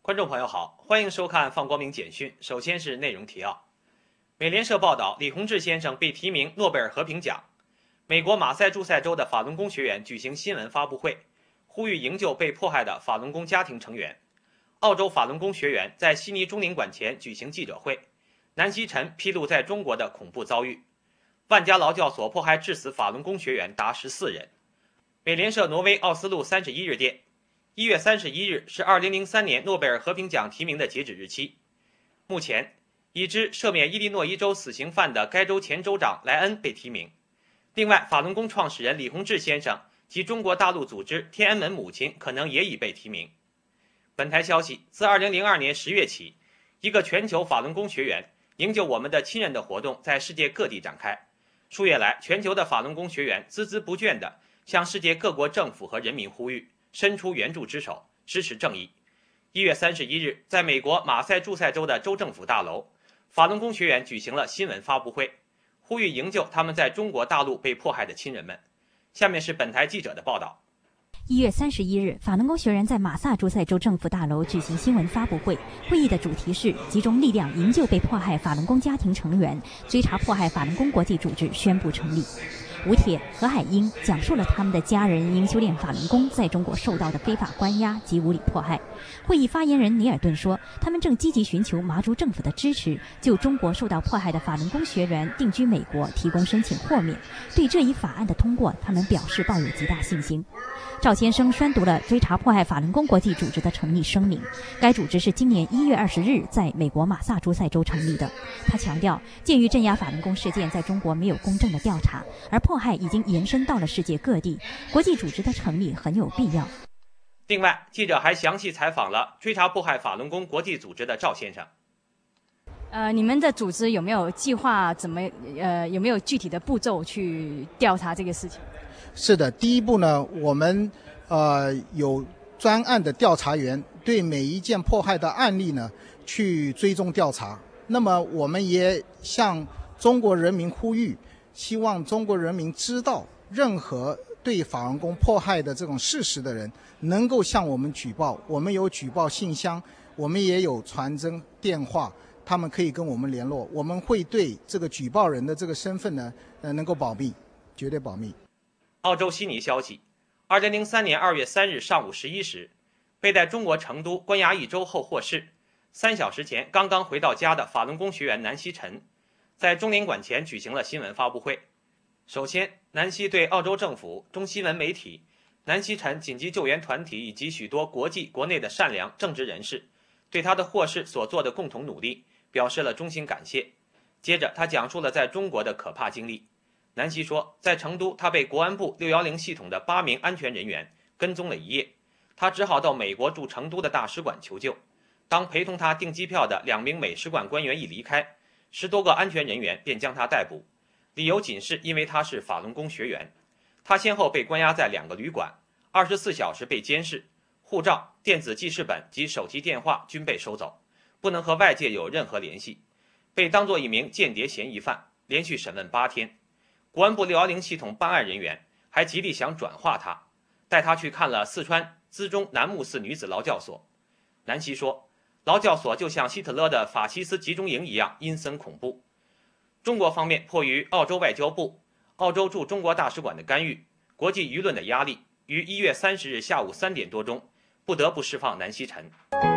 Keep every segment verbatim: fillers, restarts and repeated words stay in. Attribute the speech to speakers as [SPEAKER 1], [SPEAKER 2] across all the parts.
[SPEAKER 1] 观众朋友好，欢迎收看放光明简讯。首先是内容提要。美联社报道，李洪志先生被提名诺贝尔和平奖。美国马赛诸塞州的法轮功学员举行新闻发布会，呼吁营救被迫害的法轮功家庭成员。澳洲法轮功学员在悉尼中领馆前举行记者会，南希晨披露在中国的恐怖遭遇。万家劳教所迫害致死法轮功学员达十四人。美联社挪威奥斯陆三十一日电，一月三十一日是二零零三年诺贝尔和平奖提名的截止日期。目前，已知赦免伊利诺伊州死刑犯的该州前州长莱恩被提名。另外，法轮功创始人李洪志先生及中国大陆组织天安门母亲可能也已被提名。本台消息，自二零零二年十月起，一个全球法轮功学员营救我们的亲人的活动在世界各地展开。数月来，全球的法轮功学员孜孜不倦地向世界各国政府和人民呼吁，伸出援助之手，支持正义。一月三十一日，在美国马赛诸塞州的州政府大楼，法轮功学员举行了新闻发布会，呼吁营救他们在中国大陆被迫害的亲人们。下面是本台记者的报道。
[SPEAKER 2] 一月三十一日，法轮功学员在马萨诸塞州政府大楼举行新闻发布会，会议的主题是集中力量营救被迫害法轮功家庭成员，追查迫害法轮功国际组织宣布成立。吴铁、何海英讲述了他们的家人因修炼法轮功在中国受到的非法关押及无理迫害。会议发言人尼尔顿说，他们正积极寻求麻州政府的支持，就中国受到迫害的法轮功学员定居美国提供申请豁免。对这一法案的通过，他们表示抱有极大信心。赵先生宣读了追查迫害法轮功国际组织的成立声明。该组织是今年一月二十日在美国马萨诸塞州成立的。他强调，鉴于镇压法轮功事件在中国没有公正的调查，而迫害已经延伸到了世界各地，国际组织的成立很有必要。
[SPEAKER 1] 另外，记者还详细采访了追查迫害法轮功国际组织的赵先生。
[SPEAKER 3] 呃，你们的组织有没有计划怎么呃有没有具体的步骤去调查这个事情？
[SPEAKER 4] 是的，第一步呢，我们呃有专案的调查员对每一件迫害的案例呢去追踪调查。那么我们也向中国人民呼吁，希望中国人民知道，任何对法轮功迫害的这种事实的人能够向我们举报，我们有举报信箱，我们也有传真电话，他们可以跟我们联络，我们会对这个举报人的这个身份呢呃能够保密，绝对保密。
[SPEAKER 1] 澳洲悉尼消息，二零零三年二月三日上午十一时，被在中国成都关押一周后获释，三小时前刚刚回到家的法轮功学员南希晨，在中领馆前举行了新闻发布会。首先，南希对澳洲政府、中新闻媒体、南希晨紧急救援团体以及许多国际国内的善良正直人士，对他的获释所做的共同努力表示了衷心感谢。接着，他讲述了在中国的可怕经历。南希说，在成都，他被国安部六一零系统的八名安全人员跟踪了一夜，他只好到美国驻成都的大使馆求救。当陪同他订机票的两名美使馆官员一离开，十多个安全人员便将他逮捕，理由仅是因为他是法轮功学员。他先后被关押在两个旅馆，二十四小时被监视，护照、电子记事本及手机电话均被收走，不能和外界有任何联系，被当作一名间谍嫌疑犯，连续审问八天。国安部六一零系统办案人员还极力想转化他，带他去看了四川资中南木寺女子劳教所。南希说，劳教所就像希特勒的法西斯集中营一样阴森恐怖。中国方面迫于澳洲外交部、澳洲驻中国大使馆的干预，国际舆论的压力，于一月三十日下午三点多钟，不得不释放南希晨。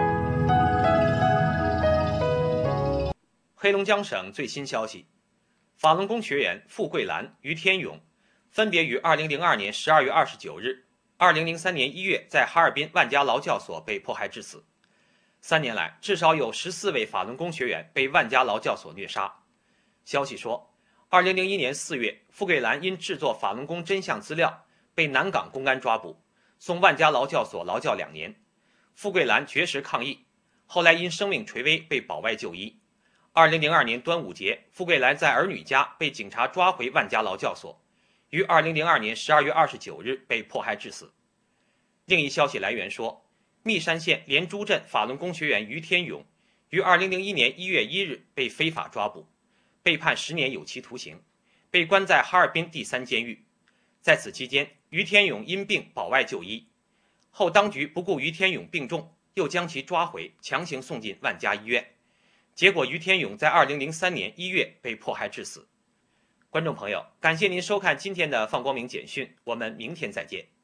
[SPEAKER 1] 黑龙江省最新消息，法轮功学员傅桂兰、于天勇分别于二零零二年十二月二十九日、二零零三年一月在哈尔滨万家劳教所被迫害致死。三年来，至少有十四位法轮功学员被万家劳教所虐杀。消息说，二零零一年四月，傅桂兰因制作法轮功真相资料被南港公安抓捕，送万家劳教所劳教两年。傅桂兰绝食抗议，后来因生命垂危被保外就医。二零零二年端午节，傅桂兰在儿女家被警察抓回万家劳教所，于二零零二年十二月二十九日被迫害致死。另一消息来源说，密山县连珠镇法轮功学员于天勇于二零零一年一月一日被非法抓捕，被判十年有期徒刑，被关在哈尔滨第三监狱。在此期间，于天勇因病保外就医，后当局不顾于天勇病重， 又将其抓回，强行送进万家医院。结果，于天勇在二零零三年一月被迫害致死。观众朋友，感谢您收看今天的放光明简讯，我们明天再见。